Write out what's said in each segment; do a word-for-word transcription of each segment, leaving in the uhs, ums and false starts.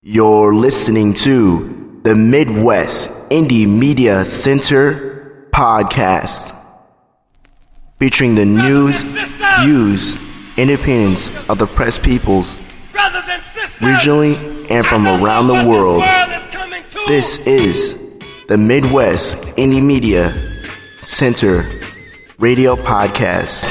You're listening to the Midwest Indie Media Center podcast, featuring the news, views, and opinions of the press peoples, regionally and from around the world. This is the Midwest Indie Media Center radio podcast.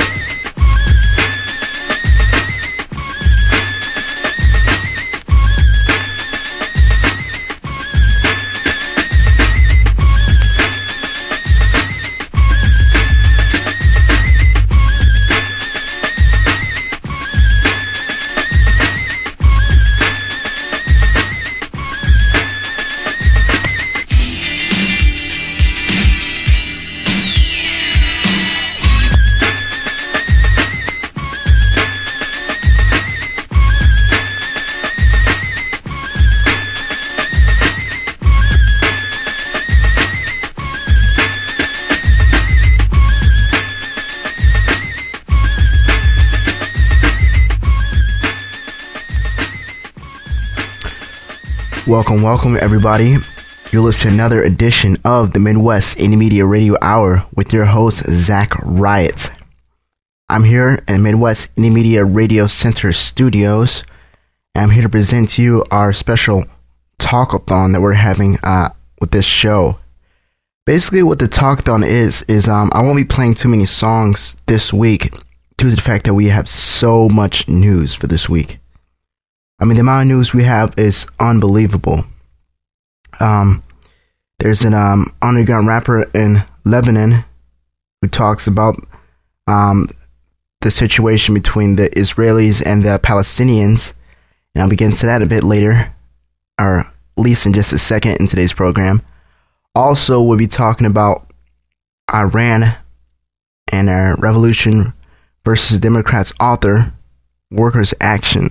Welcome, welcome everybody. You're listening to another edition of the Midwest Indie Media Radio Hour with your host, Zach Riot. I'm here in Midwest Indie Media Radio Center studios, and I'm here to present to you our special talkathon that we're having uh, with this show. Basically, what the talkathon is, is um, I won't be playing too many songs this week due to the fact that we have so much news for this week. I mean, the amount of news we have is unbelievable. Um, there's an um, underground rapper in Lebanon who talks about um, the situation between the Israelis and the Palestinians. And I'll be getting to that a bit later, or at least in just a second in today's program. Also, we'll be talking about Iran and our Revolution versus Democrats author, Workers' Action.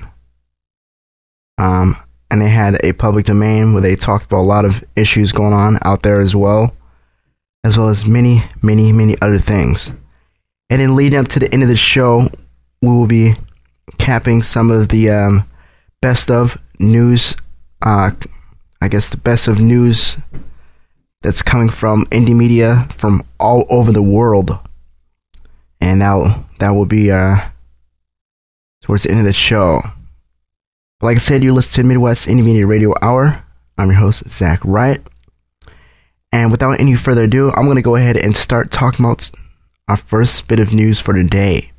Um, and they had a public domain where they talked about a lot of issues going on out there as well, as well as many, many, many other things. And then leading up to the end of the show, we will be capping some of the um, best of news, uh, I guess the best of news that's coming from indie media from all over the world. And that, that will be uh, towards the end of the show. Like I said, you're listening to Midwest Indie Media Radio Hour. I'm your host, Zach Riot. And without any further ado, I'm going to go ahead and start talking about our first bit of news for today.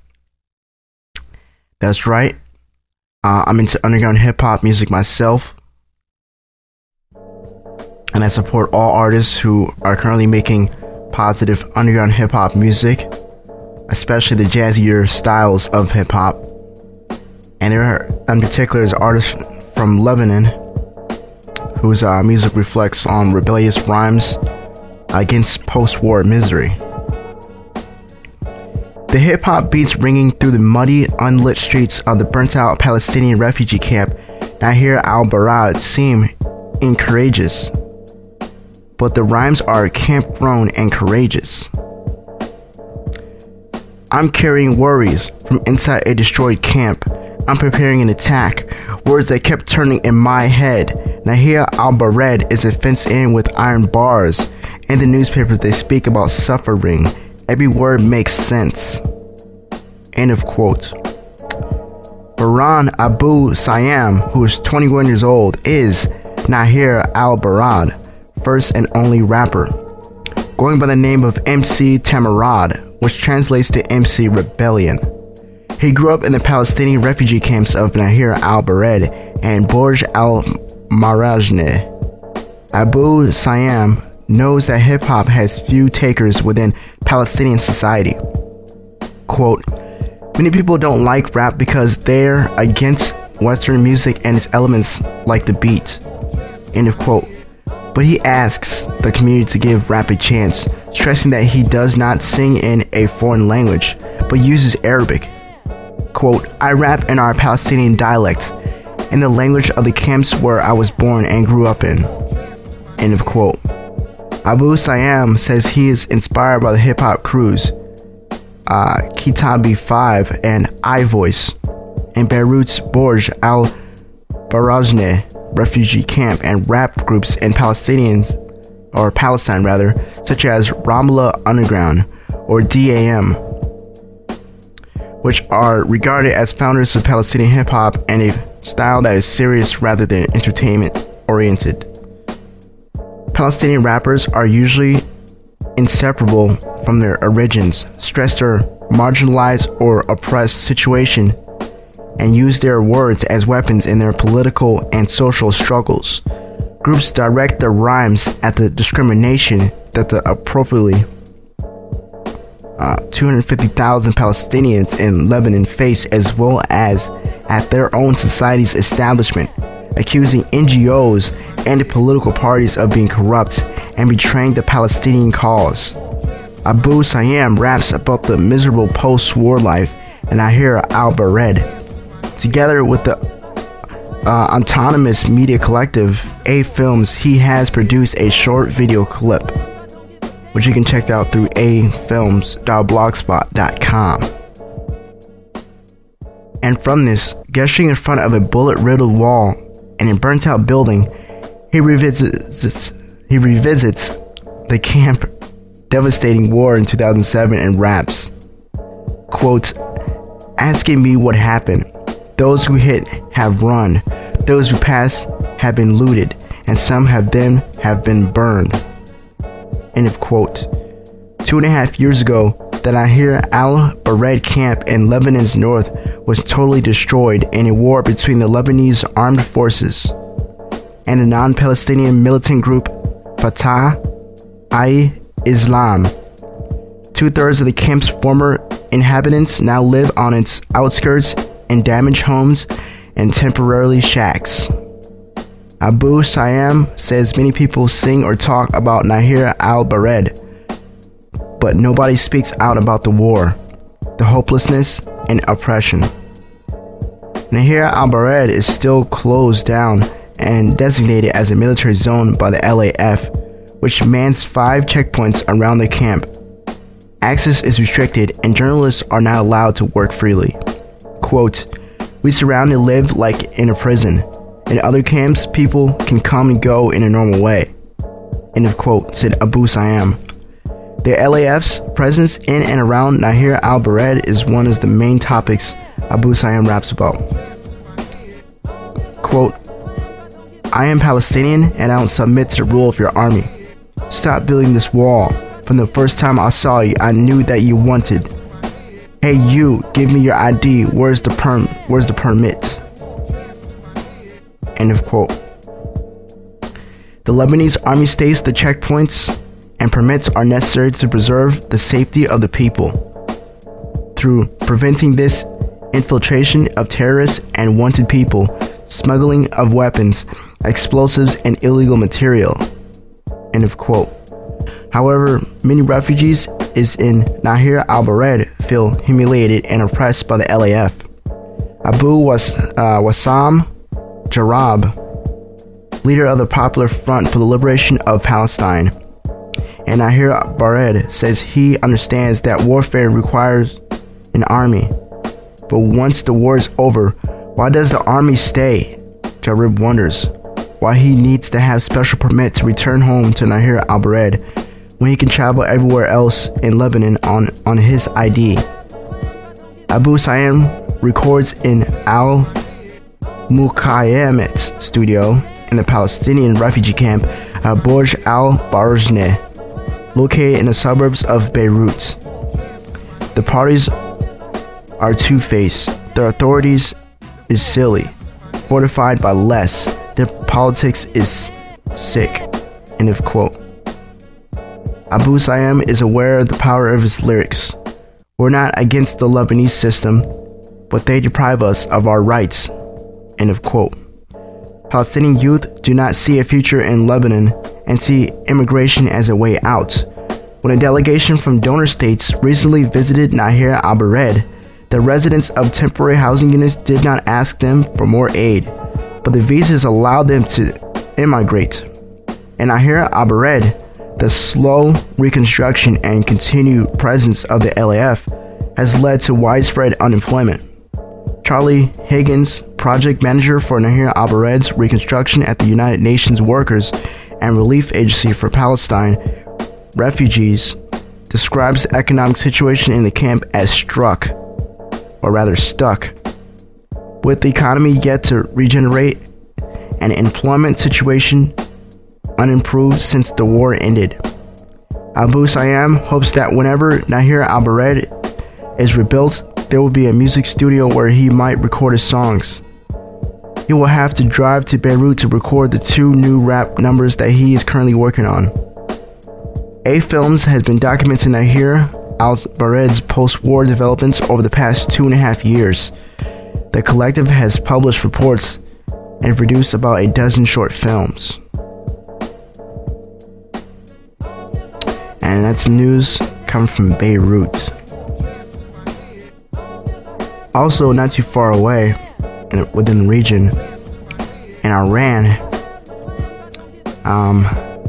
That's right. Uh, I'm into underground hip-hop music myself. And I support all artists who are currently making positive underground hip-hop music, especially the jazzier styles of hip-hop. And there are, in particular, is artists from Lebanon whose uh, music reflects on rebellious rhymes against post-war misery. The hip-hop beats ringing through the muddy, unlit streets of the burnt-out Palestinian refugee camp Nahir al-Barad seem incourageous, but the rhymes are camp-grown and courageous. I'm carrying worries from inside a destroyed camp. I'm preparing an attack. Words that kept turning in my head. Nahir al-Barad is fenced in with iron bars. In the newspapers they speak about suffering. Every word makes sense. End of quote. Baran Abu Sayyam, who is twenty-one years old, is Nahir al-Barad, first and only rapper, going by the name of M C Tamarad, which translates to M C Rebellion. He grew up in the Palestinian refugee camps of Nahir al-Barad and Burj al-Marajne. Abu Sayyam knows that hip-hop has few takers within Palestinian society. Quote, many people don't like rap because they're against Western music and its elements like the beat. End of quote. But he asks the community to give rap a chance, stressing that he does not sing in a foreign language, but uses Arabic. Quote, I rap in our Palestinian dialect, in the language of the camps where I was born and grew up in. End of quote. Abu Sayyam says he is inspired by the hip-hop crews, uh, Kitabi five and iVoice, and Beirut's Burj al Barajne refugee camp and rap groups in Palestinians, or Palestine rather, such as Ramallah Underground or D A M, which are regarded as founders of Palestinian hip-hop and a style that is serious rather than entertainment-oriented. Palestinian rappers are usually inseparable from their origins, stress their marginalized or oppressed situation, and use their words as weapons in their political and social struggles. Groups direct their rhymes at the discrimination that the appropriately uh, two hundred fifty thousand Palestinians in Lebanon face, as well as at their own society's establishment, accusing N G Os and the political parties of being corrupt and betraying the Palestinian cause. Abu Sayyam raps about the miserable post-war life, and Nahir al-Bared, together with the uh, autonomous media collective A Films, he has produced a short video clip, which you can check out through a films dot blogspot dot com. And from this, gesturing in front of a bullet-riddled wall and a burnt-out building, he revisits he revisits the camp devastating war in two thousand seven and raps, quote, "Asking me what happened. Those who hit have run. Those who passed have been looted, and some have then have been burned." End of quote. Two and a half years ago, the Nahir al-Bared camp in Lebanon's north was totally destroyed in a war between the Lebanese armed forces and the non-Palestinian militant group Fatah al-Islam. Two-thirds of the camp's former inhabitants now live on its outskirts in damaged homes and temporarily shacks. Abu Sayyam says many people sing or talk about Nahir al-Bared, but nobody speaks out about the war, the hopelessness, and oppression. Nahir al-Bared is still closed down and designated as a military zone by the L A F, which mans five checkpoints around the camp. Access is restricted and journalists are not allowed to work freely. Quote, "We surround and live like in a prison. In other camps, people can come and go in a normal way." End of quote, said Abu Sayyam. The L A F's presence in and around Nahir al-Bared is one of the main topics Abu Sayyam raps about. Quote, "I am Palestinian and I don't submit to the rule of your army. Stop building this wall. From the first time I saw you, I knew that you wanted. Hey you, give me your I D. Where's the perm? Where's the permit?" End of quote. The Lebanese army states the checkpoints and permits are necessary to preserve the safety of the people through preventing this infiltration of terrorists and wanted people, smuggling of weapons, explosives, and illegal material. End of quote. However, many refugees is in Nahir al-Bared feel humiliated and oppressed by the L A F. Abu Was, uh, Wassam Jarab, leader of the Popular Front for the Liberation of Palestine, and Nahir al-Bared says he understands that warfare requires an army. But once the war is over, why does the army stay? Jarib wonders why he needs to have special permit to return home to Nahir al-Bared when he can travel everywhere else in Lebanon on, on his I D. Abu Sayyam records in Al Muqayyamat studio in the Palestinian refugee camp at Burj Al Barzeh, located in the suburbs of Beirut. The parties are two-faced. Their authorities is silly, fortified by less. Their politics is sick. End of quote. Abu Sayyam is aware of the power of his lyrics. "We're not against the Lebanese system, but they deprive us of our rights." End of quote. Palestinian youth do not see a future in Lebanon and see immigration as a way out. When a delegation from donor states recently visited Nahir al-Bared, the residents of temporary housing units did not ask them for more aid, but the visas allowed them to immigrate. In Nahir al-Bared, the slow reconstruction and continued presence of the L A F has led to widespread unemployment. Charlie Higgins, project manager for Nahir al-Bared's reconstruction at the United Nations Workers and Relief Agency for Palestine refugees, describes the economic situation in the camp as struck, or rather stuck, with the economy yet to regenerate and employment situation unimproved since the war ended. Abu Sayyam hopes that whenever Nahir al-Bared is rebuilt, there will be a music studio where he might record his songs. He will have to drive to Beirut to record the two new rap numbers that he is currently working on. A Films has been documenting Nahir al-Bared's post-war developments over the past two and a half years. The collective has published reports and produced about a dozen short films. And that's news coming from Beirut. Also, not too far away, in, within the region, in Iran, um,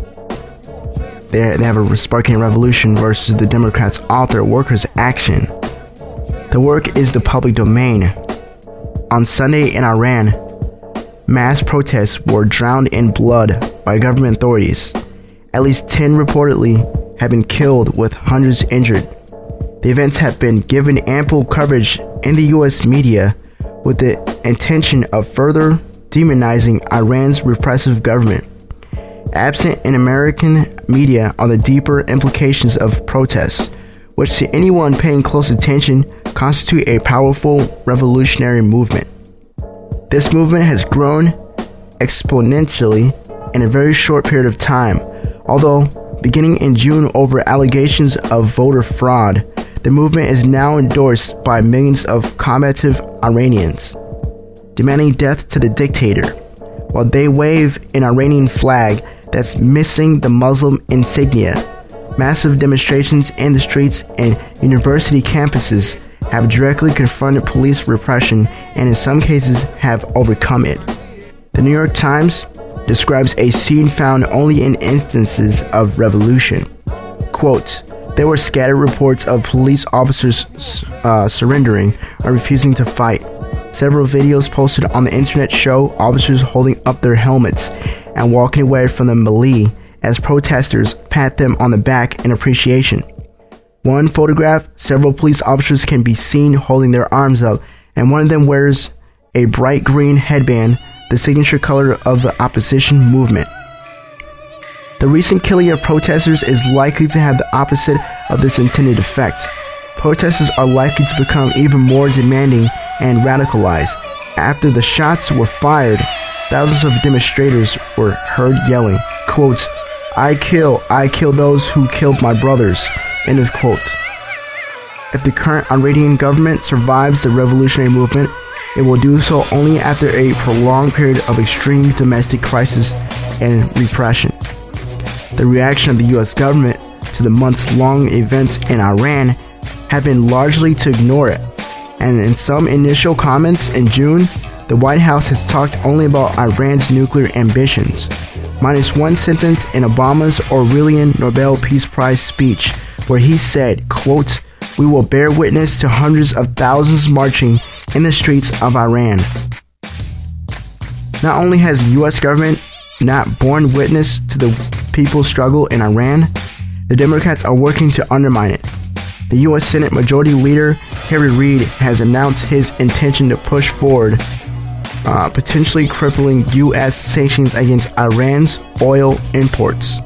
they they have a sparking revolution versus the Democrats' author workers' action. The work is the public domain. On Sunday in Iran, mass protests were drowned in blood by government authorities. At least ten reportedly have been killed, with hundreds injured. The events have been given ample coverage in the U S media with the intention of further demonizing Iran's repressive government. Absent in American media are the deeper implications of protests, which to anyone paying close attention constitute a powerful revolutionary movement. This movement has grown exponentially in a very short period of time, although beginning in June over allegations of voter fraud. The movement is now endorsed by millions of combative Iranians, demanding death to the dictator, while they wave an Iranian flag that's missing the Muslim insignia. Massive demonstrations in the streets and university campuses have directly confronted police repression and in some cases have overcome it. The New York Times describes a scene found only in instances of revolution. Quote, "There were scattered reports of police officers uh, surrendering or refusing to fight. Several videos posted on the internet show officers holding up their helmets and walking away from the melee as protesters pat them on the back in appreciation. One photograph, several police officers can be seen holding their arms up, and one of them wears a bright green headband, the signature color of the opposition movement. The recent killing of protesters is likely to have the opposite of this intended effect. Protesters are likely to become even more demanding and radicalized. After the shots were fired, thousands of demonstrators were heard yelling, quote, 'I kill, I kill those who killed my brothers,' end of quote. If the current Iranian government survives the revolutionary movement, it will do so only after a prolonged period of extreme domestic crisis and repression. The reaction of the U S government to the months-long events in Iran have been largely to ignore it, and in some initial comments in June, the White House has talked only about Iran's nuclear ambitions, minus one sentence in Obama's Orwellian Nobel Peace Prize speech, where he said, quote, "We will bear witness to hundreds of thousands marching in the streets of Iran." Not only has the U S government not borne witness to the people's struggle in Iran, the Democrats are working to undermine it. The U S Senate Majority Leader Harry Reid has announced his intention to push forward uh, potentially crippling U S sanctions against Iran's oil imports.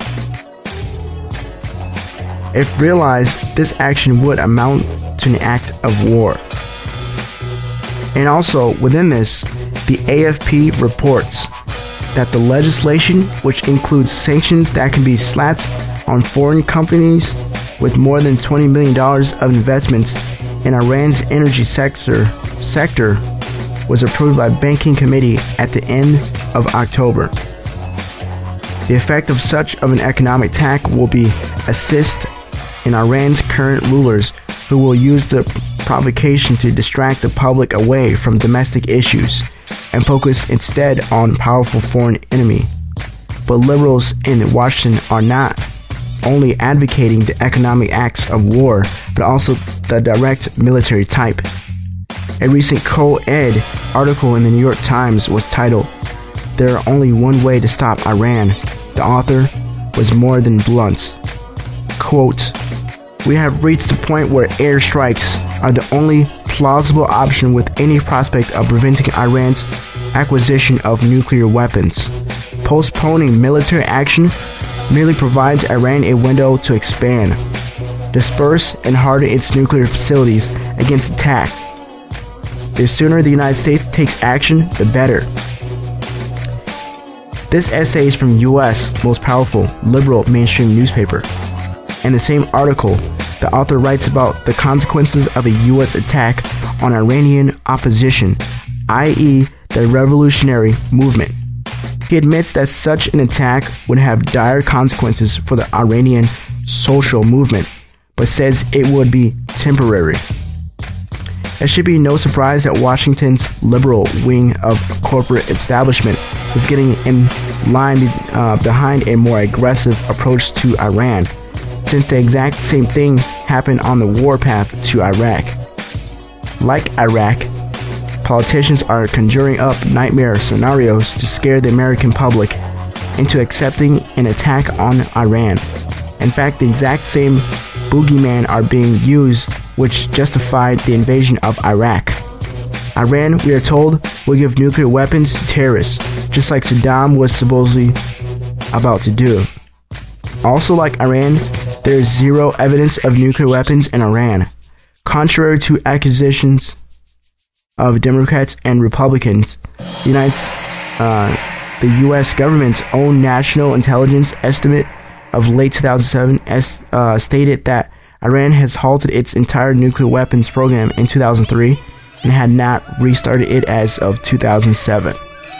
If realized, this action would amount to an act of war. And also, within this, the A F P reports that the legislation, which includes sanctions that can be slapped on foreign companies with more than twenty million dollars of investments in Iran's energy sector, sector, was approved by Banking Committee at the end of October. The effect of such of an economic attack will be assist in Iran's current rulers, who will use the provocation to distract the public away from domestic issues and focus instead on powerful foreign enemy. But liberals in Washington are not only advocating the economic acts of war, but also the direct military type. A recent co-ed article in the New York Times was titled, "There are only one way to stop Iran." The author was more than blunt. Quote, "We have reached the point where airstrikes are the only plausible option with any prospect of preventing Iran's acquisition of nuclear weapons. Postponing military action merely provides Iran a window to expand, disperse, and harden its nuclear facilities against attack. The sooner the United States takes action, the better." This essay is from U S most powerful liberal mainstream newspaper. In the same article, the author writes about the consequences of a U S attack on Iranian opposition, that is the revolutionary movement. He admits that such an attack would have dire consequences for the Iranian social movement, but says it would be temporary. It should be no surprise that Washington's liberal wing of corporate establishment is getting in line uh, behind a more aggressive approach to Iran, since the exact same thing happened on the warpath to Iraq. Like Iraq, politicians are conjuring up nightmare scenarios to scare the American public into accepting an attack on Iran. In fact, the exact same boogeyman are being used which justified the invasion of Iraq. Iran, we are told, will give nuclear weapons to terrorists, just like Saddam was supposedly about to do. Also like Iran, there is zero evidence of nuclear weapons in Iran. Contrary to accusations of Democrats and Republicans, the, United, uh, the U S government's own national intelligence estimate of late two thousand seven es- uh, stated that Iran has halted its entire nuclear weapons program in two thousand three and had not restarted it as of two thousand seven.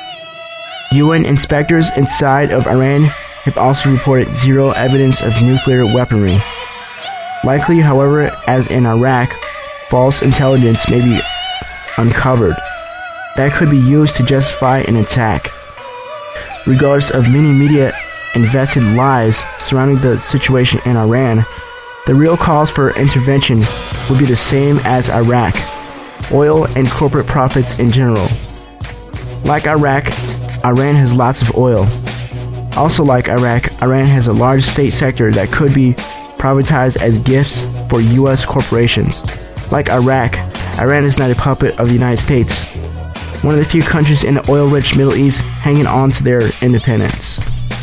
U N inspectors inside of Iran have also reported zero evidence of nuclear weaponry. Likely, however, as in Iraq, false intelligence may be uncovered that could be used to justify an attack. Regardless of many media invested lies surrounding the situation in Iran, the real cause for intervention would be the same as Iraq: oil and corporate profits in general. Like Iraq, Iran has lots of oil. Also like Iraq, Iran has a large state sector that could be privatized as gifts for U S corporations. Like Iraq, Iran is not a puppet of the United States, one of the few countries in the oil-rich Middle East hanging on to their independence.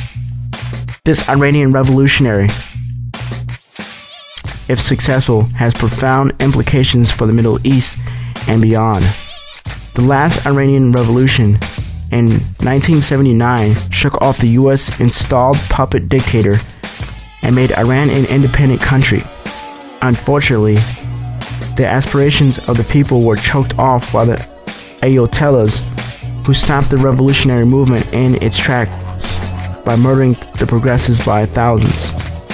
This Iranian revolutionary, if successful, has profound implications for the Middle East and beyond. The last Iranian revolution in nineteen seventy-nine shook off the U S installed puppet dictator and made Iran an independent country. Unfortunately, the aspirations of the people were choked off by the Ayatollahs, who stopped the revolutionary movement in its tracks by murdering the progressives by thousands.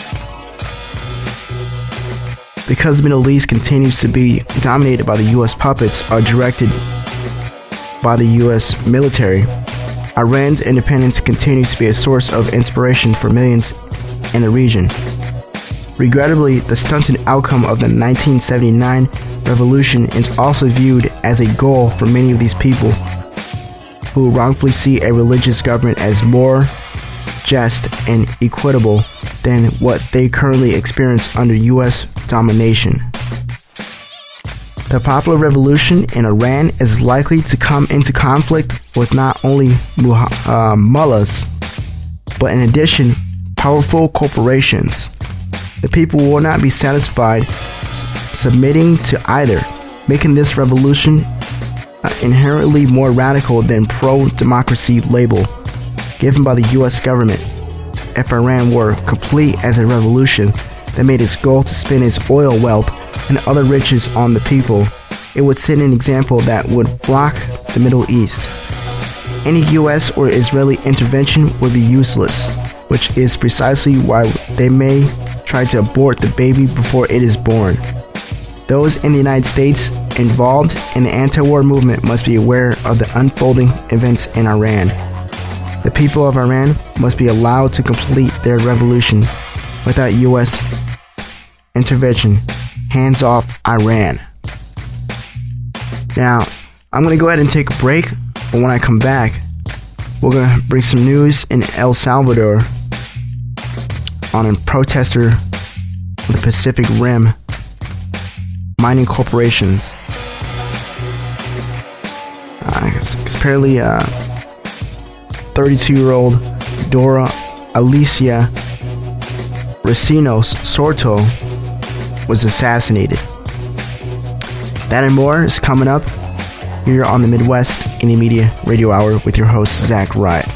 Because the Middle East continues to be dominated by the U S puppets are directed by the U S military, Iran's independence continues to be a source of inspiration for millions in the region. Regrettably, the stunted outcome of the nineteen seventy-nine revolution is also viewed as a goal for many of these people who wrongfully see a religious government as more just and equitable than what they currently experience under U S domination. The popular revolution in Iran is likely to come into conflict with not only uh, mullahs, but in addition, powerful corporations. The people will not be satisfied s- submitting to either, making this revolution uh, inherently more radical than pro-democracy label given by the U S government. If Iran were complete as a revolution that made its goal to spend its oil wealth and other riches on the people, it would set an example that would block the Middle East. Any U S or Israeli intervention would be useless, which is precisely why they may try to abort the baby before it is born. Those in the United States involved in the anti-war movement must be aware of the unfolding events in Iran. The people of Iran must be allowed to complete their revolution without U S intervention. Hands off Iran. Now, I'm going to go ahead and take a break, but when I come back, we're going to bring some news in El Salvador on a protester of the Pacific Rim mining corporations. Uh, it's, it's apparently uh, thirty-two-year-old Dora Alicia Recinos Sorto was assassinated. That and more is coming up here on the Midwest Indie Media Radio Hour with your host, Zach Riot.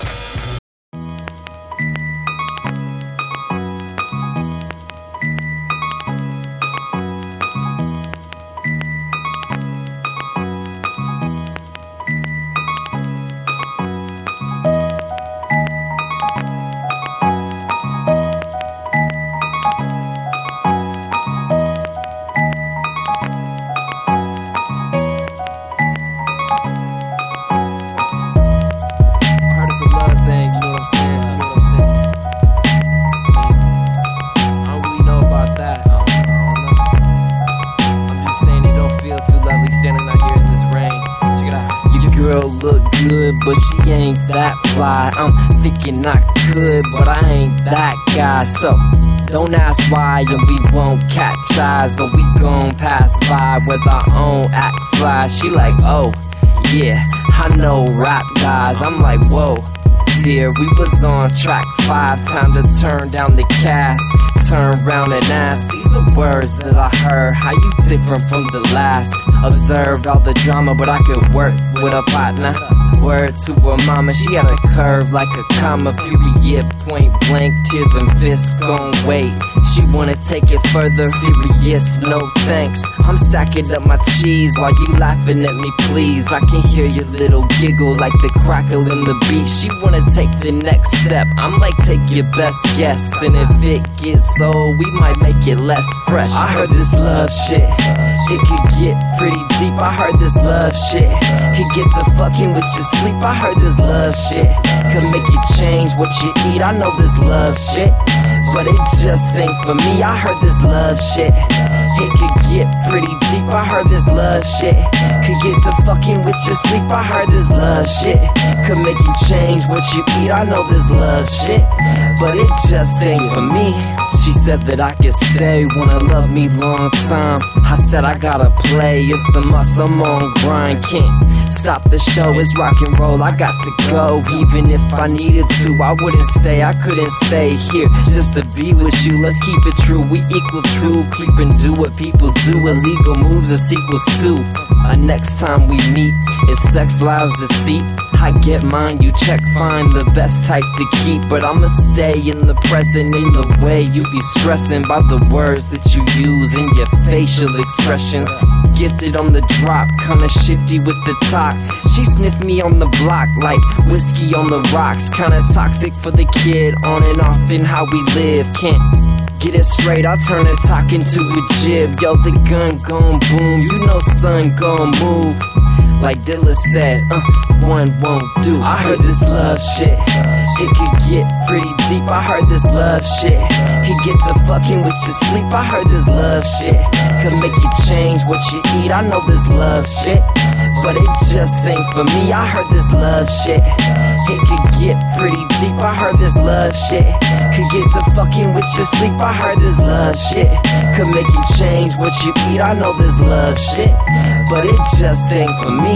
But she ain't that fly. I'm thinking I could, but I ain't that guy. So don't ask why, and we won't catch eyes, but we gon' pass by with our own act fly. She like, oh yeah, I know rap guys. I'm like, whoa, dear, we was on track five. Time to turn down the cast, turn round and ask. These are words that I heard. How you different from the last? Observed all the drama, but I could work with a partner. Word to her mama, she had a curve like a comma, period, point blank, tears and fists gon' wait. She wanna take it further, serious, no thanks. I'm stacking up my cheese while you laughing at me, please. I can hear your little giggle like the crackle in the beat. She wanna take the next step, I'm like, take your best guess. And if it gets old, we might make it less fresh. I heard this love shit, it could get pretty deep. I heard this love shit, could get to fucking with your sleep. I heard this love shit could make you change what you eat. I know this love shit, but it just ain't for me. I heard this love shit, it could get pretty deep. I heard this love shit could get to fucking with your sleep. I heard this love shit could make you change what you eat. I know this love shit, but it just ain't for me. She said that I could stay, wanna love me long time. I said I gotta play, it's a must, I'm on grind. Can't stop the show, it's rock and roll, I got to go. Even if I needed to, I wouldn't stay. I couldn't stay here just to be with you. Let's keep it true, we equal true. Keep and do what people do, illegal moves are sequels to. Uh, next time we meet, it's sex, lies, deceit. I get mine, you check, find the best type to keep. But I'ma stay in the present, in the way you be stressing by the words that you use in your facial expressions. Gifted on the drop, kinda shifty with the talk. She sniffed me on the block like whiskey on the rocks. Kinda toxic for the kid, on and off in how we live. Can't get it straight, I'll turn the talk into a jib. Yo, the gun gon' boom, you know son gon' move. Like Dilla said, uh, one won't do. I heard this love shit, it could get pretty deep. I heard this love shit, could get to fucking with your sleep. I heard this love shit could make you change what you eat. I know this love shit, but it just ain't for me. I heard this love shit, it could get pretty deep. I heard this love shit could get to fucking with your sleep. I heard this love shit could make you change what you eat. I know this love shit, but it just ain't for me.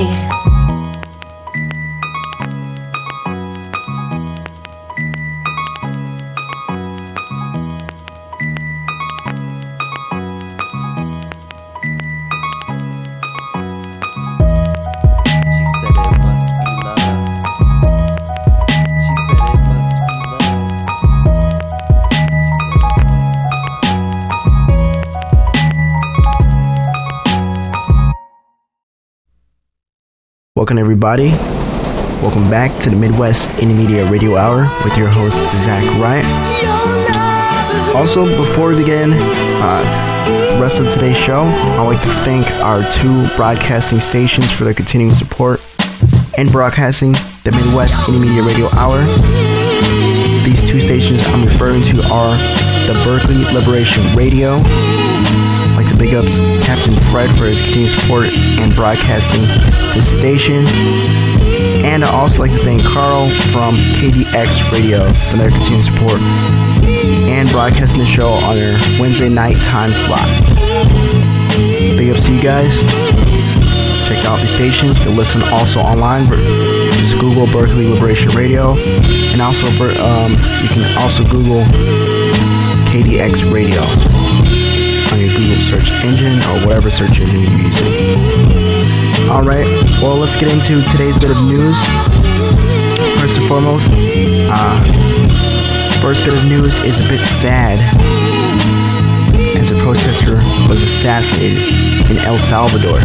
Welcome everybody. Welcome back to the Midwest Indie Media Radio Hour with your host Zach Riot. Also, before we begin uh, the rest of today's show, I'd like to thank our two broadcasting stations for their continuing support and broadcasting the Midwest Indie Media Radio Hour. These two stations I'm referring to are the Berkeley Liberation Radio. I'd like like to big ups Captain Fred for his continued support and broadcasting this station. And I also like to thank Carl from K D X Radio for their continued support and broadcasting the show on their Wednesday night time slot. Big ups to you guys. Check out these stations. You can listen also online. Just Google Berkeley Liberation Radio, and also um, you can also Google K D X Radio on your Google search engine or whatever search engine you're using. All right. Well, let's get into today's bit of news. First and foremost, uh, first bit of news is a bit sad, as a protester was assassinated in El Salvador.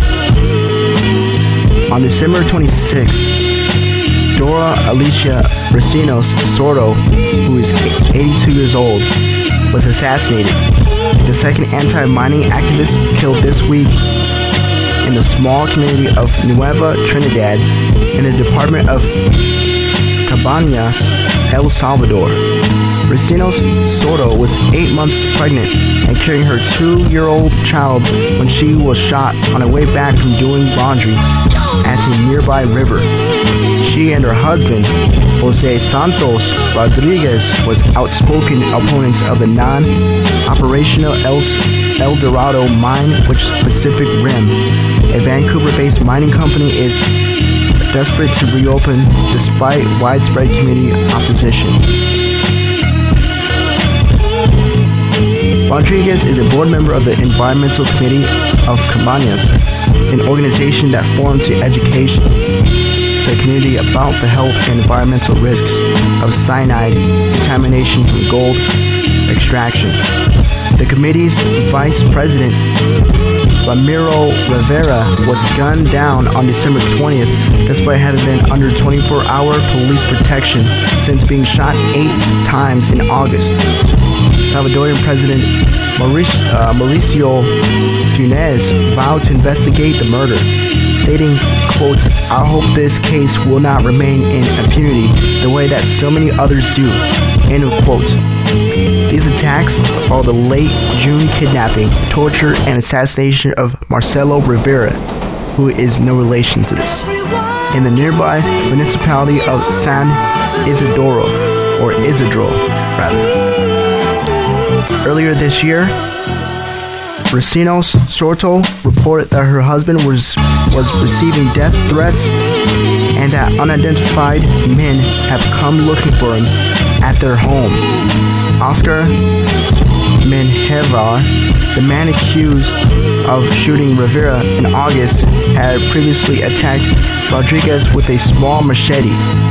On December twenty-sixth, Dora Alicia Recinos Soto, who is eighty-two years old, was assassinated. The second anti-mining activist killed this week in the small community of Nueva Trinidad in the department of Cabañas, El Salvador. Recinos Soto was eight months pregnant and carrying her two-year-old child when she was shot on her way back from doing laundry at a nearby river. She and her husband, Jose Santos Rodriguez, was outspoken opponents of the non-operational El, El Dorado mine, which Pacific Rim, a Vancouver-based mining company, is desperate to reopen despite widespread community opposition. Rodriguez is a board member of the Environmental Committee of Cabañas, an organization that forms to educate the community about the health and environmental risks of cyanide contamination from gold extraction. The committee's vice president, Ramiro Rivera, was gunned down on December twentieth despite having been under twenty-four hour police protection since being shot eight times in August. Salvadorian President Mauricio, uh, Mauricio Funes vowed to investigate the murder, stating, quote, "I hope this case will not remain in impunity the way that so many others do," end of quote. These attacks follow the late June kidnapping, torture, and assassination of Marcelo Rivera, who is no relation to this, in the nearby municipality of San Isidro, or Isidro, rather. Earlier this year, Recinos Soto reported that her husband was, was receiving death threats and that unidentified men have come looking for him at their home. Oscar Menjivar, the man accused of shooting Rivera in August, had previously attacked Rodriguez with a small machete.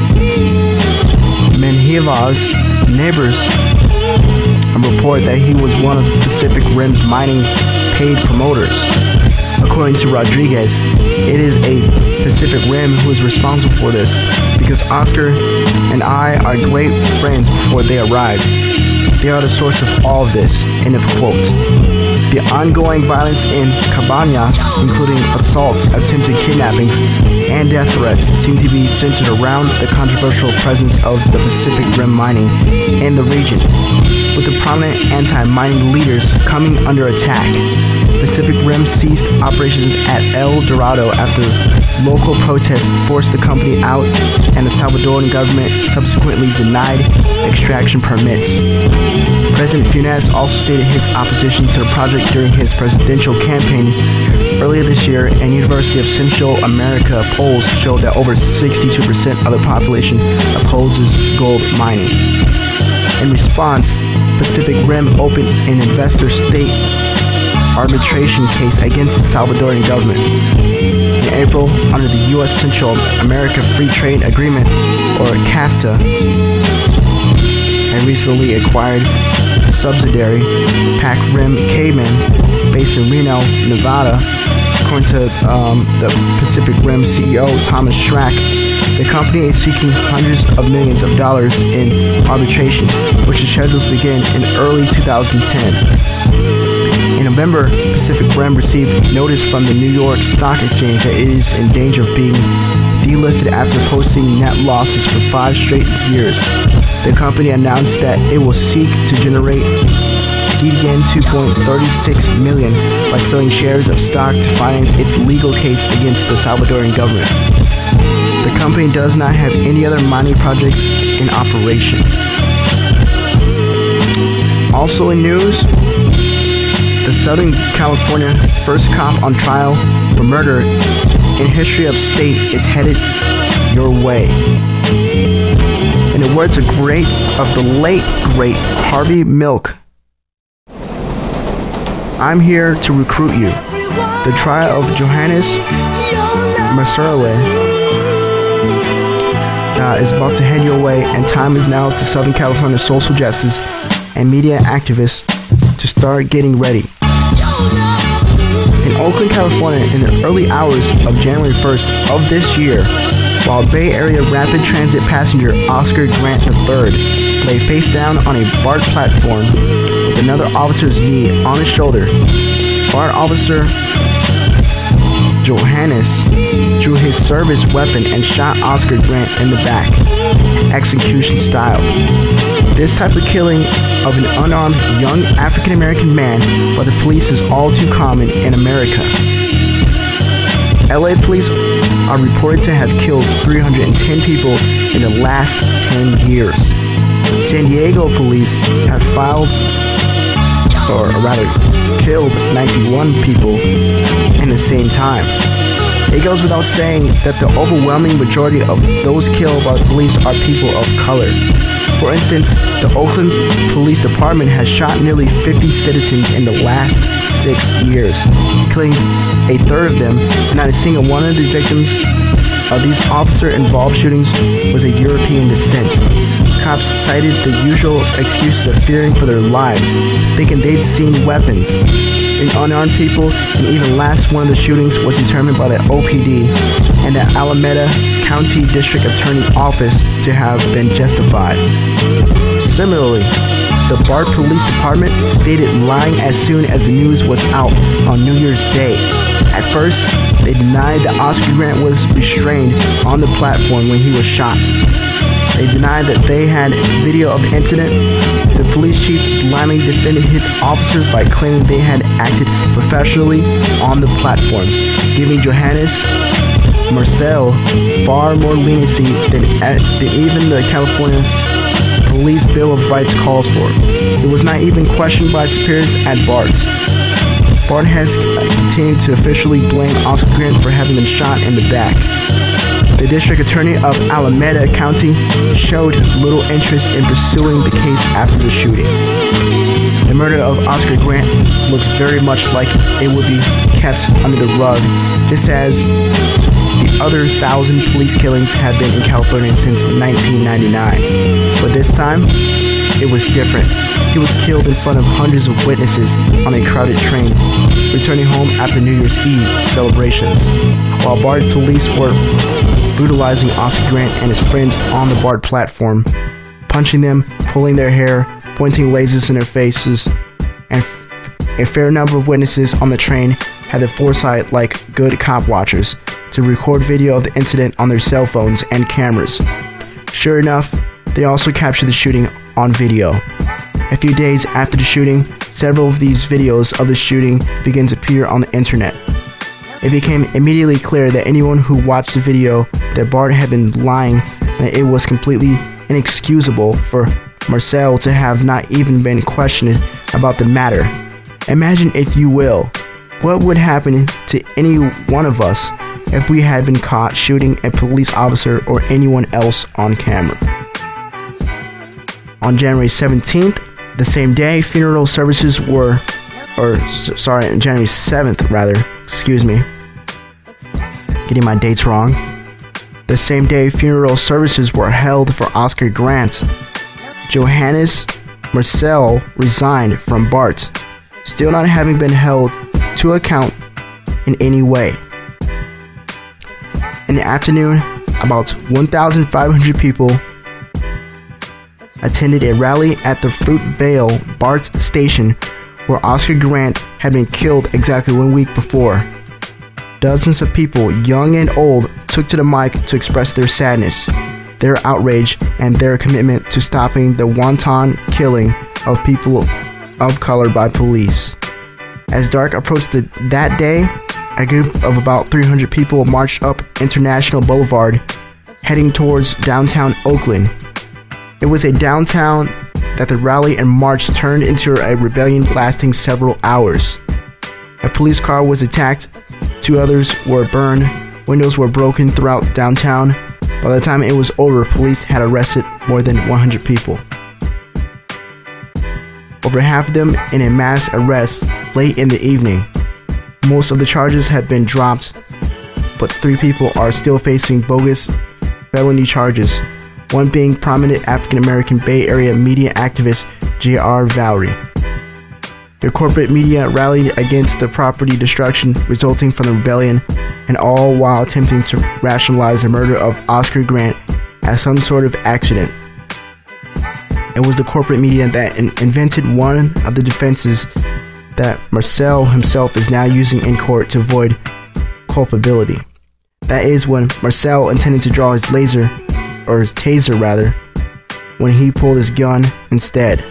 Menjivar's neighbors report that he was one of Pacific Rim's mining paid promoters. According to Rodriguez, it is a Pacific Rim who is responsible for this, because Oscar and I are great friends before they arrived. They are the source of all of this, end of quote. The ongoing violence in Cabañas, including assaults, attempted kidnappings, and death threats, seem to be centered around the controversial presence of the Pacific Rim mining in the region, with the prominent anti-mining leaders coming under attack. Pacific Rim ceased operations at El Dorado after local protests forced the company out, and the Salvadoran government subsequently denied extraction permits. President Funes also stated his opposition to the project during his presidential campaign earlier this year, and University of Central America polls showed that over sixty-two percent of the population opposes gold mining. In response, Pacific Rim opened an investor-state arbitration case against the Salvadoran government. In April, under the U S Central America Free Trade Agreement, or CAFTA, and recently acquired subsidiary Pac Rim Cayman, based in Reno, Nevada. According to um, the Pacific Rim C E O Thomas Schrack, the company is seeking hundreds of millions of dollars in arbitration, which is scheduled to begin in early two thousand ten. In November, Pacific Rim received notice from the New York Stock Exchange that it is in danger of being delisted after posting net losses for five straight years. The company announced that it will seek to generate received again two point three six million dollars by selling shares of stock to finance its legal case against the Salvadoran government. The company does not have any other mining projects in operation. Also in news, the Southern California first cop on trial for murder in history of state is headed your way. In the words of great of the late great Harvey Milk, I'm here to recruit you. The trial of Johannes Mercerle uh, is about to head your way, and time is now to Southern California social justice and media activists to start getting ready. In Oakland, California, in the early hours of January first of this year, while Bay Area Rapid Transit passenger Oscar Grant the third lay face down on a BART platform with another officer's knee on his shoulder, BART officer Johannes drew his service weapon and shot Oscar Grant in the back, execution style. This type of killing of an unarmed young African-American man by the police is all too common in America. L A police are reported to have killed three hundred ten people in the last ten years. San Diego police have filed, or rather killed, ninety-one people in the same time. It goes without saying that the overwhelming majority of those killed by police are people of color. For instance, the Oakland Police Department has shot nearly fifty citizens in the last six years, killing a third of them, and not a single one of the victims of these officer-involved shootings was a European descent. Cops cited the usual excuses of fearing for their lives, thinking they'd seen weapons in unarmed people, and even last one of the shootings was determined by the O P D and the Alameda County District Attorney's Office to have been justified. Similarly, the BART Police Department stated lying as soon as the news was out on New Year's Day. At first, they denied that Oscar Grant was restrained on the platform when he was shot. They denied that they had video of the incident. The police chief blindly defended his officers by claiming they had acted professionally on the platform, giving Johannes Mercerle far more leniency than, than even the California Police Bill of Rights calls for. It was not even questioned by superiors at BART. BART has continued to officially blame Oscar Grant for having been shot in the back. The district attorney of Alameda County showed little interest in pursuing the case after the shooting. The murder of Oscar Grant looks very much like it would be kept under the rug, just as the other thousand police killings have been in California since nineteen ninety-nine. But this time, it was different. He was killed in front of hundreds of witnesses on a crowded train, returning home after New Year's Eve celebrations. While BART police were brutalizing Oscar Grant and his friends on the BART platform, punching them, pulling their hair, pointing lasers in their faces, and a fair number of witnesses on the train had the foresight, like good cop watchers, to record video of the incident on their cell phones and cameras. Sure enough, they also captured the shooting on video. A few days after the shooting, several of these videos of the shooting began to appear on the internet. It became immediately clear that anyone who watched the video that BART had been lying, and that it was completely inexcusable for Mercerle to have not even been questioned about the matter. Imagine, if you will, what would happen to any one of us if we had been caught shooting a police officer or anyone else on camera. On January seventeenth, the same day, funeral services were, or s- sorry, January seventh rather, excuse me, getting my dates wrong. The same day, funeral services were held for Oscar Grant. Johannes Mercerle resigned from BART, still not having been held to account in any way. In the afternoon, about one thousand five hundred people attended a rally at the Fruitvale BART station where Oscar Grant had been killed exactly one week before. Dozens of people, young and old, took to the mic to express their sadness, their outrage, and their commitment to stopping the wanton killing of people of color by police. As dark approached the, that day, a group of about three hundred people marched up International Boulevard, heading towards downtown Oakland. It was a downtown that the rally and march turned into a rebellion lasting several hours. A police car was attacked, two others were burned, windows were broken throughout downtown. By the time it was over, police had arrested more than one hundred people. Over half of them in a mass arrest late in the evening. Most of the charges have been dropped, but three people are still facing bogus felony charges, one being prominent African-American Bay Area media activist J R Valerie. The corporate media rallied against the property destruction resulting from the rebellion, and all while attempting to rationalize the murder of Oscar Grant as some sort of accident. It was the corporate media that in- invented one of the defenses that Marcel himself is now using in court to avoid culpability. That is, when Marcel intended to draw his laser, or his taser rather, when he pulled his gun instead.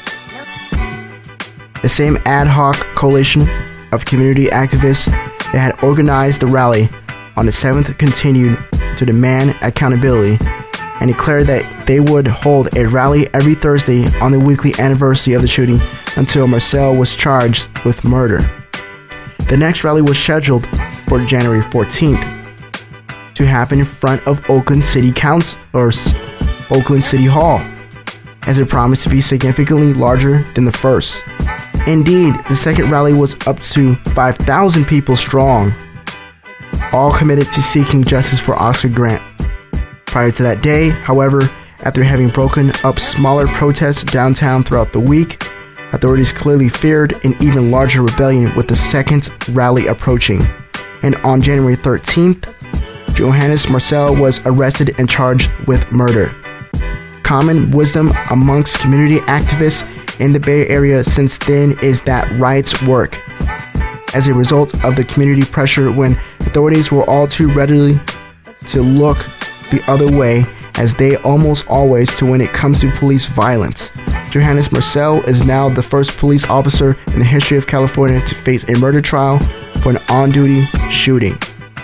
The same ad hoc coalition of community activists that had organized the rally on the seventh continued to demand accountability and declared that they would hold a rally every Thursday on the weekly anniversary of the shooting until Marcel was charged with murder. The next rally was scheduled for January fourteenth to happen in front of Oakland City Council or Oakland City Hall, as it promised to be significantly larger than the first. Indeed, the second rally was up to five thousand people strong, all committed to seeking justice for Oscar Grant. Prior to that day, however, after having broken up smaller protests downtown throughout the week, authorities clearly feared an even larger rebellion with the second rally approaching. And on January thirteenth, Johannes Marcel was arrested and charged with murder. Common wisdom amongst community activists in the Bay Area since then is that riots work. As a result of the community pressure, when authorities were all too ready to look the other way, as they almost always do when it comes to police violence. Johannes Marcel is now the first police officer in the history of California to face a murder trial for an on-duty shooting.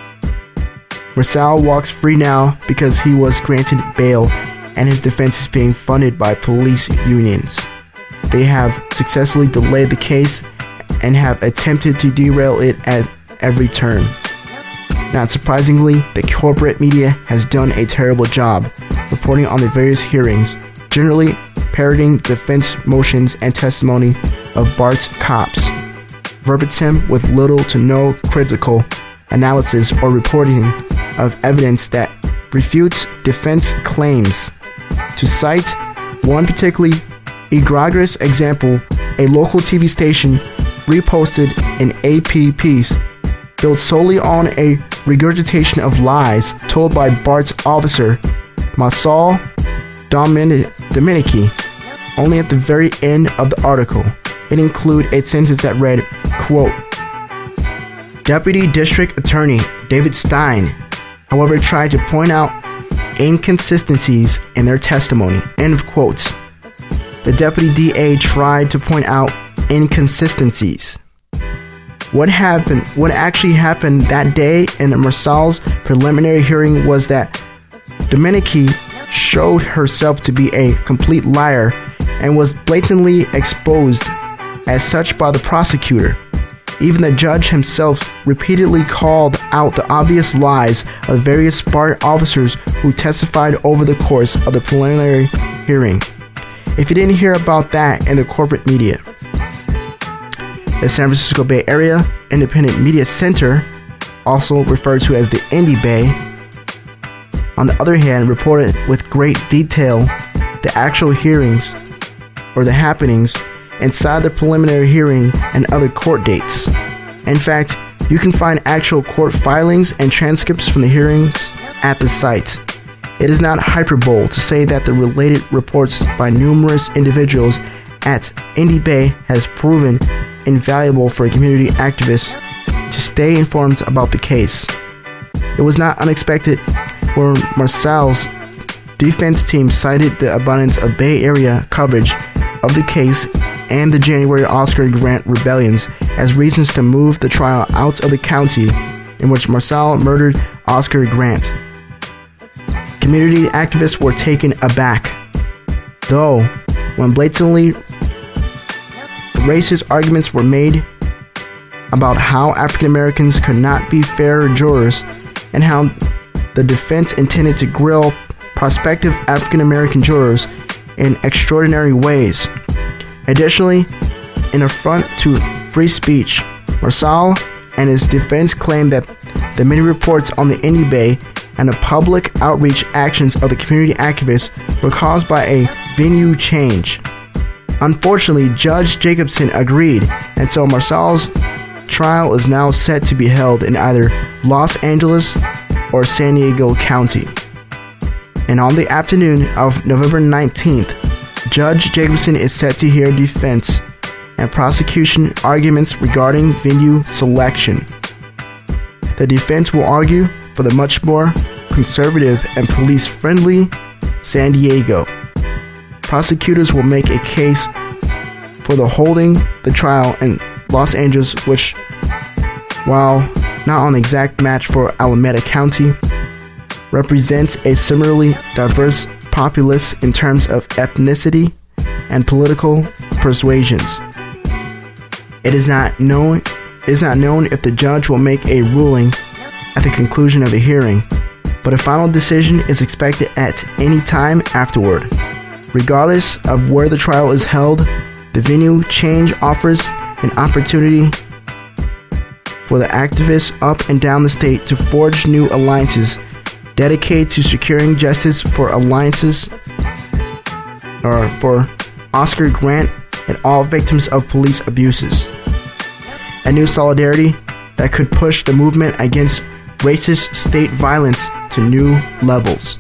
Marcel walks free now because he was granted bail and his defense is being funded by police unions. They have successfully delayed the case and have attempted to derail it at every turn. Not surprisingly, the corporate media has done a terrible job reporting on the various hearings, generally parroting defense motions and testimony of Bart's cops, verbatim with little to no critical analysis or reporting of evidence that refutes defense claims. To cite one particularly egregious example, a local T V station reposted an A P piece built solely on a regurgitation of lies told by Bart's officer, Marcel Dominici. Only at the very end of the article, it included a sentence that read, quote, Deputy District Attorney David Stein, however, tried to point out inconsistencies in their testimony, end of quotes. The Deputy D A tried to point out inconsistencies. What happened, what actually happened that day in Marcel's preliminary hearing was that Dominici showed herself to be a complete liar and was blatantly exposed as such by the prosecutor. Even the judge himself repeatedly called out the obvious lies of various Bart officers who testified over the course of the preliminary hearing. If you didn't hear about that in the corporate media, the San Francisco Bay Area Independent Media Center, also referred to as the Indy Bay, on the other hand, reported with great detail the actual hearings or the happenings inside the preliminary hearing and other court dates. In fact, you can find actual court filings and transcripts from the hearings at the site. It is not hyperbole to say that the related reports by numerous individuals at Indy Bay has proven invaluable for community activists to stay informed about the case. It was not unexpected when Marcel's defense team cited the abundance of Bay Area coverage of the case and the January Oscar Grant rebellions as reasons to move the trial out of the county in which Marcel murdered Oscar Grant. Community activists were taken aback, though, when blatantly racist arguments were made about how African Americans could not be fair jurors and how the defense intended to grill prospective African American jurors in extraordinary ways. Additionally, in affront to free speech, Marcel and his defense claimed that the many reports on the Indy Bay and the public outreach actions of the community activists were caused by a venue change. Unfortunately, Judge Jacobson agreed, and so Marcel's trial is now set to be held in either Los Angeles or San Diego County. And on the afternoon of November nineteenth, Judge Jacobson is set to hear defense and prosecution arguments regarding venue selection. The defense will argue for the much more conservative and police-friendly San Diego. Prosecutors will make a case for the holding the trial in Los Angeles, which, while not an exact match for Alameda County, represents a similarly diverse populace in terms of ethnicity and political persuasions. It is not known, it is not known if the judge will make a ruling at the conclusion of the hearing, but a final decision is expected at any time afterward. Regardless of where the trial is held, the venue change offers an opportunity for the activists up and down the state to forge new alliances dedicated to securing justice for alliances or for Oscar Grant and all victims of police abuses. A new solidarity that could push the movement against racist state violence to new levels.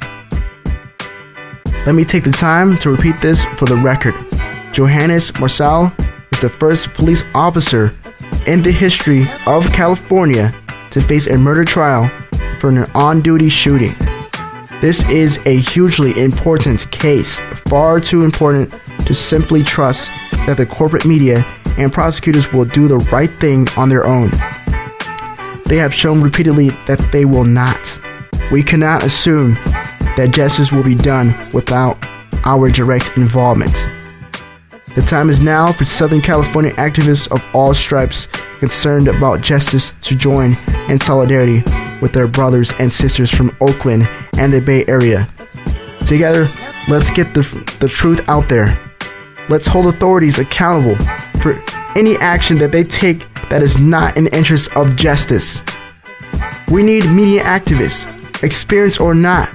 Let me take the time to repeat this for the record. Johannes Marcel is the first police officer in the history of California to face a murder trial for an on-duty shooting. This is a hugely important case, far too important to simply trust that the corporate media and prosecutors will do the right thing on their own. They have shown repeatedly that they will not. We cannot assume that justice will be done without our direct involvement. The time is now for Southern California activists of all stripes concerned about justice to join in solidarity with their brothers and sisters from Oakland and the Bay Area. Together, let's get the, the truth out there. Let's hold authorities accountable for any action that they take that is not in the interest of justice. We need media activists, experienced or not,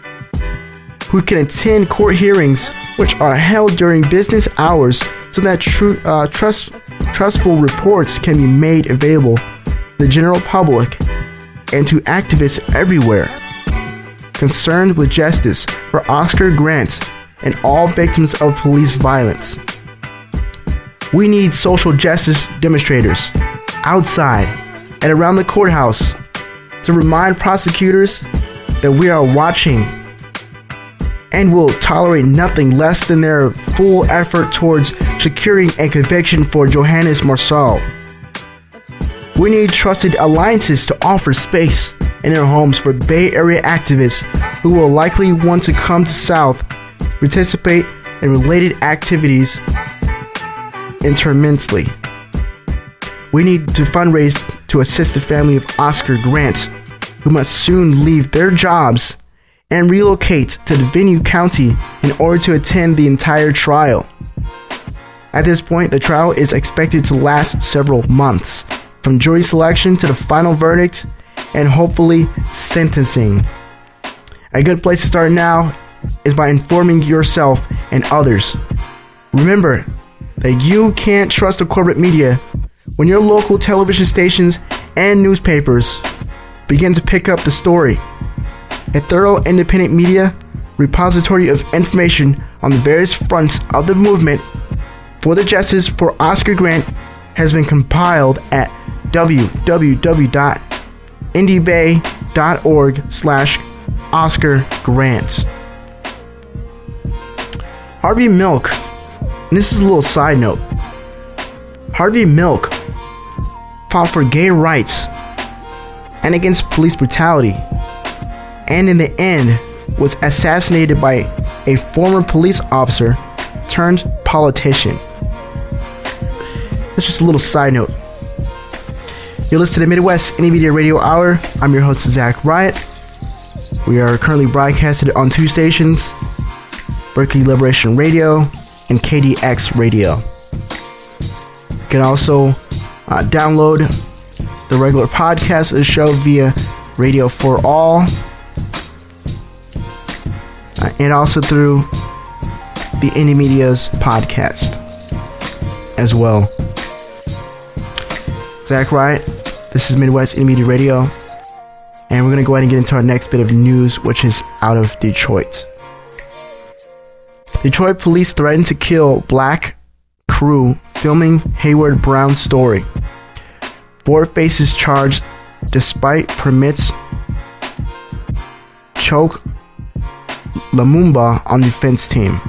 who can attend court hearings which are held during business hours so that tru- uh, trust, trustful reports can be made available to the general public and to activists everywhere concerned with justice for Oscar Grant and all victims of police violence. We need social justice demonstrators outside and around the courthouse to remind prosecutors that we are watching and will tolerate nothing less than their full effort towards securing a conviction for Johannes Marcel. We need trusted alliances to offer space in their homes for Bay Area activists who will likely want to come to South, participate in related activities intermittently. We need to fundraise to assist the family of Oscar Grant, who must soon leave their jobs and relocate to the venue county in order to attend the entire trial. At this point, the trial is expected to last several months, from jury selection to the final verdict and hopefully sentencing. A good place to start now is by informing yourself and others. Remember that you can't trust the corporate media when your local television stations and newspapers begin to pick up the story. A thorough independent media repository of information on the various fronts of the movement for the justice for Oscar Grant has been compiled at w w w dot indy bay dot org slash Oscar Grant. Harvey Milk, and this is a little side note, Harvey Milk fought for gay rights and against police brutality, and in the end was assassinated by a former police officer turned politician. That's just a little side note. You're listening to the Midwest Indie Media Radio Hour. I'm your host, Zach Riot. We are currently broadcasted on two stations, Berkeley Liberation Radio and K D X Radio. You can also uh, download the regular podcast of the show via Radio for All, uh, and also through the Indie Media's podcast as well. Zach Riot, this is Midwest Indie Media Radio, and we're going to go ahead and get into our next bit of news, which is out of Detroit. Detroit police threatened to kill black crew filming Hayward Brown's story. Four faces charged despite permits choke Lumumba on defense team.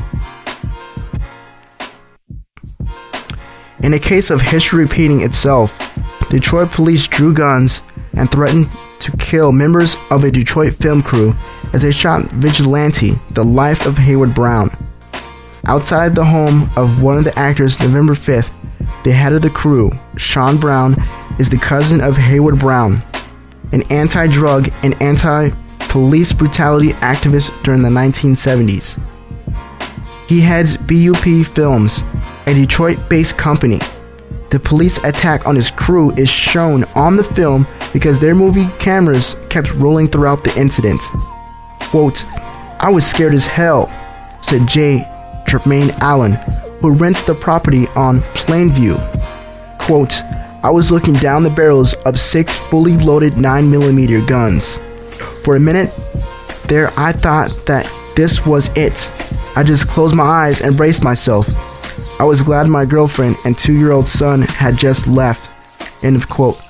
In a case of history repeating itself, Detroit police drew guns and threatened to kill members of a Detroit film crew as they shot Vigilante, the life of Hayward Brown. Outside the home of one of the actors, November fifth, the head of the crew, Sean Brown, is the cousin of Hayward Brown, an anti-drug and anti-police brutality activist during the nineteen seventies. He heads B U P Films, a Detroit-based company. The police attack on his crew is shown on the film because their movie cameras kept rolling throughout the incident. Quote, "I was scared as hell," said Jay Tremaine Allen, who rents the property on Plainview. Quote, "I was looking down the barrels of six fully loaded nine millimeter guns. For a minute there I thought that this was it. I just closed my eyes and braced myself. I was glad my girlfriend and two-year-old son had just left." End of quote.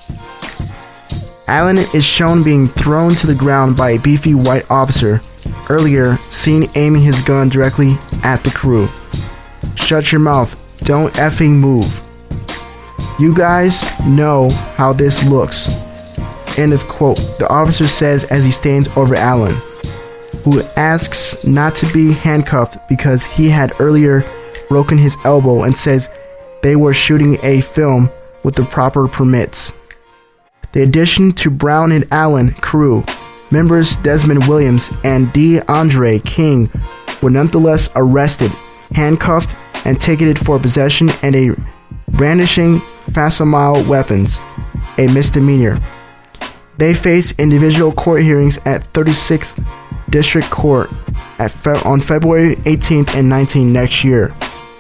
Allen is shown being thrown to the ground by a beefy white officer, earlier seen aiming his gun directly at the crew. "Shut your mouth, don't effing move. You guys know how this looks." End of quote, the officer says as he stands over Allen, who asks not to be handcuffed because he had earlier broken his elbow, and says they were shooting a film with the proper permits. The addition to Brown and Allen crew members Desmond Williams and DeAndre King were nonetheless arrested, handcuffed, and ticketed for possession and a brandishing facsimile weapons, a misdemeanor. They face individual court hearings at thirty-sixth District Court at fe- on February eighteenth and nineteenth next year,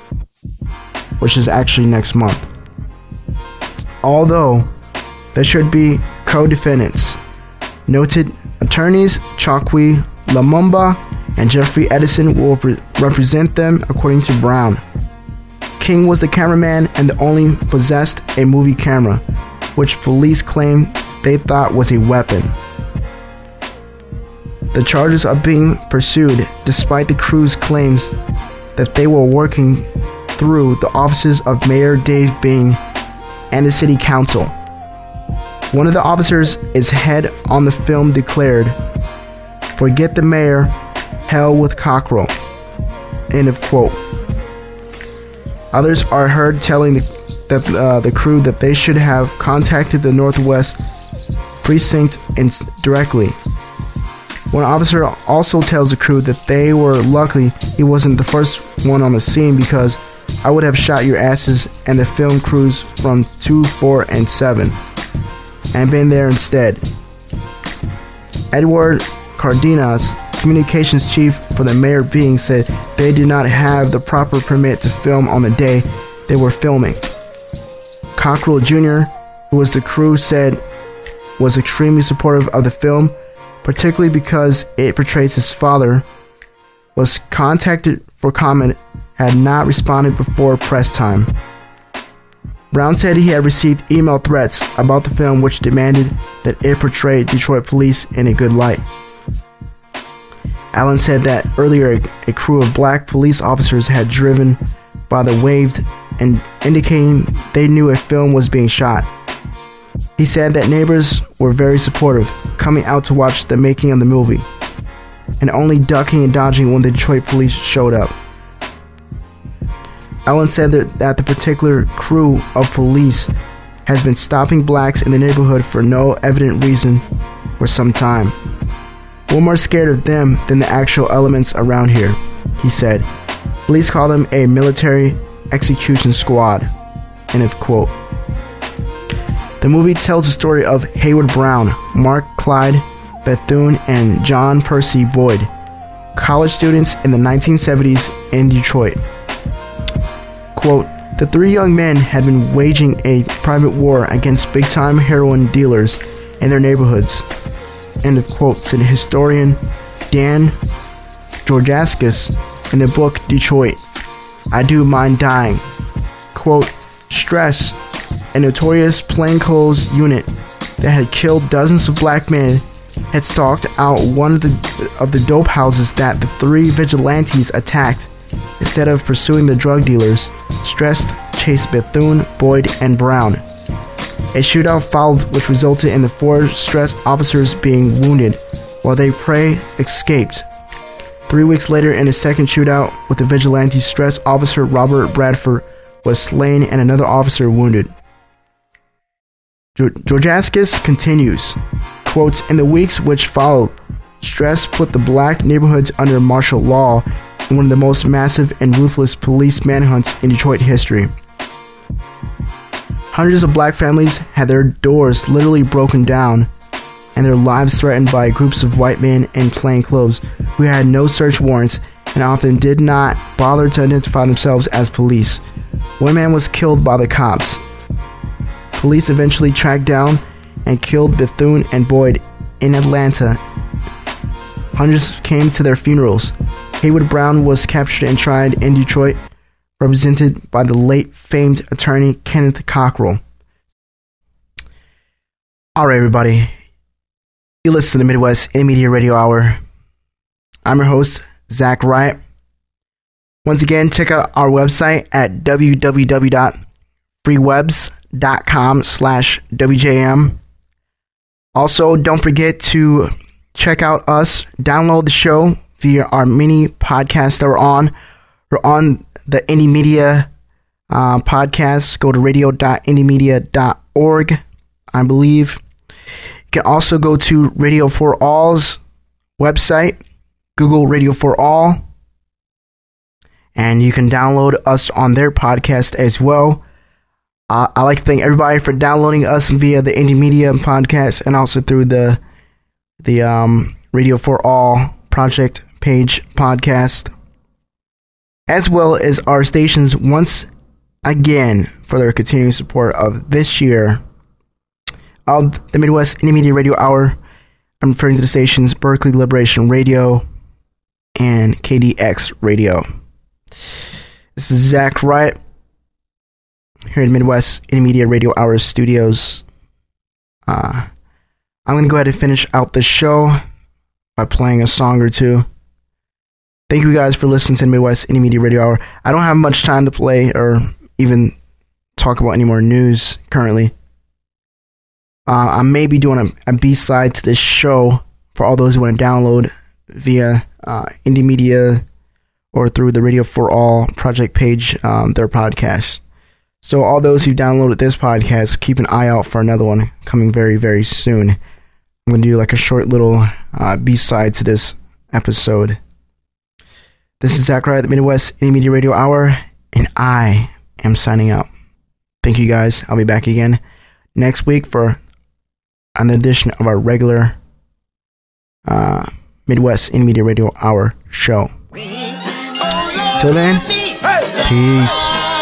which is actually next month. Although they should be co-defendants. Noted attorneys Chokwe Lumumba and Jeffrey Edison will pre- represent them, according to Brown. King was the cameraman and the only possessed a movie camera, which police claim they thought was a weapon. The charges are being pursued despite the crew's claims that they were working through the offices of Mayor Dave Bing and the city council. One of the officers is head on the film declared, "Forget the mayor, hell with cockerel." End of quote. Others are heard telling the, that uh, the crew that they should have contacted the Northwest Precinct in- directly. One officer also tells the crew that they were lucky he wasn't the first one on the scene because I would have shot your asses and the film crews from two, four, and seven and been there instead. Edward Cardenas, communications chief for the Mayor Bing, said they did not have the proper permit to film on the day they were filming. Cockrell Junior, who was the crew, said was extremely supportive of the film, particularly because it portrays his father, was contacted for comment, had not responded before press time. Brown said he had received email threats about the film which demanded that it portray Detroit police in a good light. Allen said that earlier a crew of black police officers had driven by the waved and indicating they knew a film was being shot. He said that neighbors were very supportive, coming out to watch the making of the movie, and only ducking and dodging when the Detroit police showed up. Ellen said that, that the particular crew of police has been stopping blacks in the neighborhood for no evident reason for some time. We're more scared of them than the actual elements around here, he said. Police call them a military execution squad. End of quote. The movie tells the story of Hayward Brown, Mark Clyde Bethune, and John Percy Boyd, college students in the nineteen seventies in Detroit. Quote, the three young men had been waging a private war against big-time heroin dealers in their neighborhoods. End of quote, said historian Dan Georgascus in the book Detroit, I Do Mind Dying. Quote, Stress, a notorious plainclothes unit that had killed dozens of black men, had stalked out one of the of the dope houses that the three vigilantes attacked. Instead of pursuing the drug dealers, Stress chased Bethune, Boyd, and Brown. A shootout followed, which resulted in the four Stress officers being wounded, while they prey escaped. Three weeks later, in a second shootout with the vigilante, Stress officer Robert Bradford was slain and another officer wounded. Georgascus continues, quotes, in the weeks which followed, Stress put the black neighborhoods under martial law in one of the most massive and ruthless police manhunts in Detroit history. Hundreds of black families had their doors literally broken down and their lives threatened by groups of white men in plain clothes who had no search warrants and often did not bother to identify themselves as police. One man was killed by the cops. Police eventually tracked down and killed Bethune and Boyd in Atlanta. Hundreds came to their funerals. Hayward Brown was captured and tried in Detroit, represented by the late famed attorney Kenneth Cockrell. Alright, everybody. You listen to the Midwest Indie Media Radio Hour. I'm your host, Zach Riot. Once again, check out our website at w w w dot freewebs dot com slash w j m. Also, don't forget to check out us, download the show via our mini podcast that we're on. We're on the Indie Media uh, podcast. Go to radio dot indie media dot org, I believe. You can also go to Radio for All's website, Google Radio for All, and you can download us on their podcast as well. Uh, I like to thank everybody for downloading us via the Indie Media podcast and also through the the um, Radio for All Project Page podcast, as well as our stations once again for their continuing support of this year of the Midwest Indie Media Radio Hour. I'm referring to the stations Berkeley Liberation Radio and K D X Radio. This is Zach Riot here in Midwest Indie Media Radio Hour studios. Uh, I'm going to go ahead and finish out the show by playing a song or two. Thank you guys for listening to the Midwest Indie Media Radio Hour. I don't have much time to play or even talk about any more news currently. Uh, I may be doing a, a B-side to this show for all those who want to download via uh, Indie Media or through the Radio for All project page, um, their podcast. So all those who downloaded this podcast, keep an eye out for another one coming very, very soon. I'm going to do like a short little uh, B-side to this episode. This is Zach Riot, the Midwest Indie Media Radio Hour, and I am signing out. Thank you guys. I'll be back again next week for an edition of our regular uh, Midwest Indie Media Radio Hour show. Till then, peace.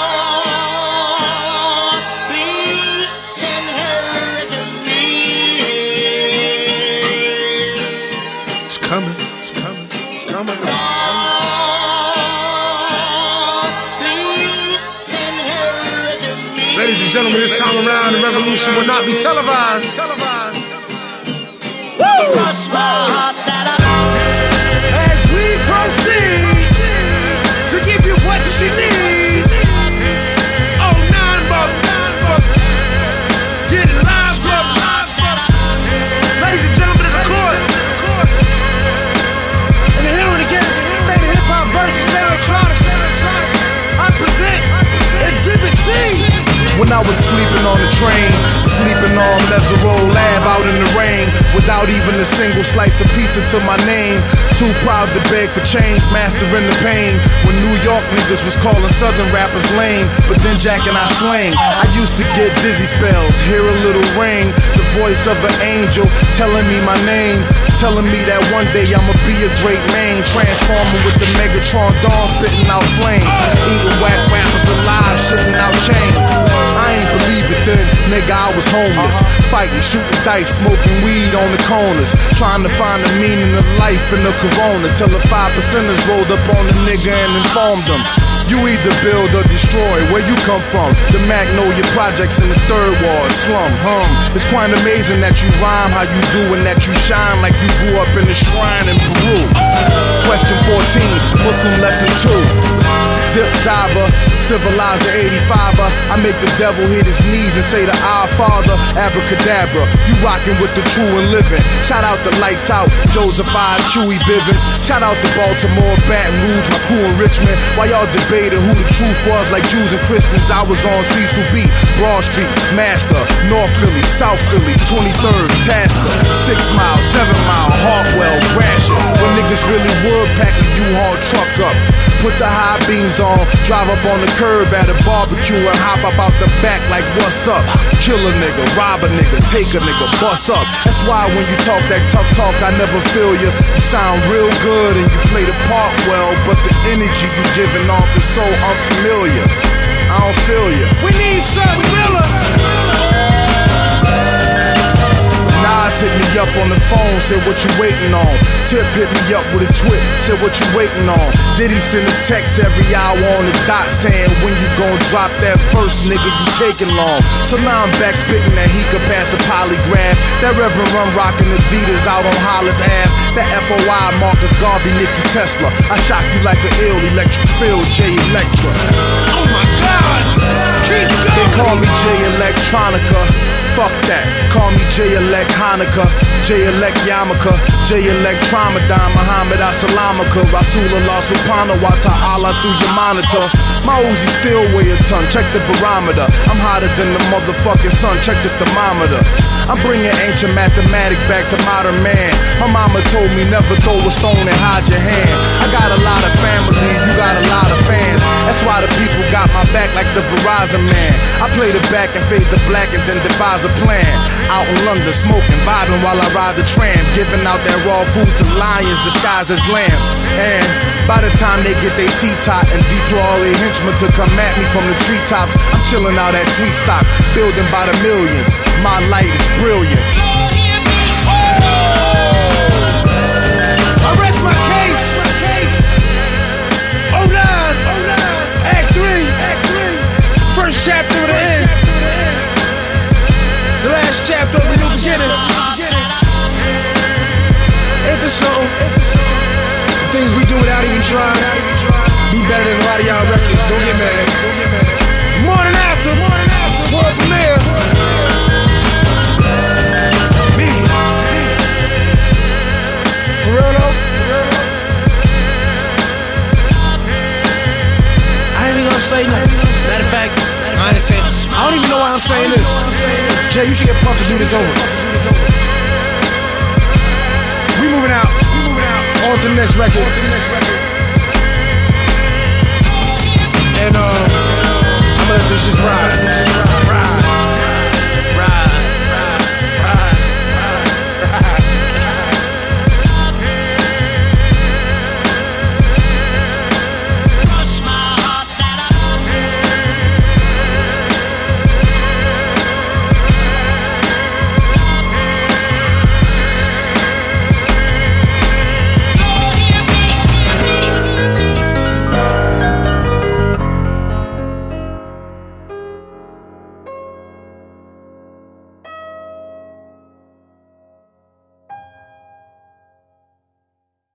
Coming, it's coming, it's coming. Ladies and gentlemen, this time around, the revolution will not be televised. televised. Woo! As we proceed to give you what you need, when I was sleeping on the train, sleeping on Mesereau Lab out in the rain, without even a single slice of pizza to my name. Too proud to beg for change, mastering the pain. When New York niggas was calling Southern rappers lame, but then Jack and I slang. I used to get dizzy spells, hear a little ring, the voice of an angel telling me my name, telling me that one day I'ma be a great man, transforming with the Megatron dawn, spitting out flames, eating whack rappers alive, shitting out chains. I ain't believe it then, nigga, I was homeless, fighting, shooting dice, smoking weed on the corners, trying to find the meaning of life in the corona, till the five percenters rolled up on the nigga and informed them, you either build or destroy. Where you come from? The Magnolia Projects in the third ward slum. Hum. It's quite amazing that you rhyme how you do and that you shine like you grew up in a shrine in Peru. Question fourteen, Muslim lesson two. Dip diver, civilizer eighty-fiver. I make the devil hit his knees and say to our Father, abracadabra. You rockin' with the true and living. Shout out the Lights Out, Joseph I, Chewy Bivens. Shout out to Baltimore, Baton Rouge, my crew in Richmond. While y'all debated who the truth was like Jews and Christians, I was on Cecil B, Broad Street, Master, North Philly, South Philly, twenty-third, Tasker, Six Mile, Seven Mile, Hartwell, Gratiot. When niggas really would pack a U-Haul truck up, put the high beams on, drive up on the curb at a barbecue and hop up out the back like what's up? Kill a nigga, rob a nigga, take a nigga, bust up. That's why when you talk that tough talk, I never feel you. You sound real good and you play the part well, but the energy you giving off is so unfamiliar. I don't feel you. We need something realer. Nas hit me up on the phone, said what you waiting on. Tip hit me up with a twit, said what you waiting on. Diddy send a text every hour on the dot saying when you gon' drop that first nigga, you taking long. So now I'm back spitting that he could pass a polygraph. That Reverend Run rockin' Adidas out on Hollis Ave. That F O I Marcus Garvey, Nicky Tesla. I shock you like an ill electric field, J Electra. Oh my God! Keep going! They call me J Electronica. Fuck that, call me J-Elect Hanukkah, J-Elect Yarmulke, J-Elect Tramadon, Muhammad Assalamaka, Rasulullah Subhanahu wa ta'ala through your monitor. My Uzi still weigh a ton, check the barometer. I'm hotter than the motherfucking sun, check the thermometer. I'm bringing ancient mathematics back to modern man. My mama told me never throw a stone and hide your hand. I got a lot of family, you got a lot of fans. That's why the people got my back like the Verizon man. I play the back and fade the black and then devise a plan. Out in London, smoking, vibing while I ride the tram, giving out that raw food to lions disguised as lambs. And by the time they get their seat top and deploy all their henchmen to come at me from the treetops, I'm chilling out at Tweet Stock, building by the millions. My light is brilliant. I rest my case. oh nine, Act three, first chapter of the end. The last chapter of the new beginning. Ain't this something? The things we do without even trying. Be better than a lot of y'all records. Don't get mad. Morning after, world premiere. Me. For real though? I ain't even gonna say nothing. Matter of fact, I ain't saying. I don't even know why I'm saying this. Jay, you should get Puff to do this over. We moving out. On to the next record. And uh, I'm gonna let this just ride.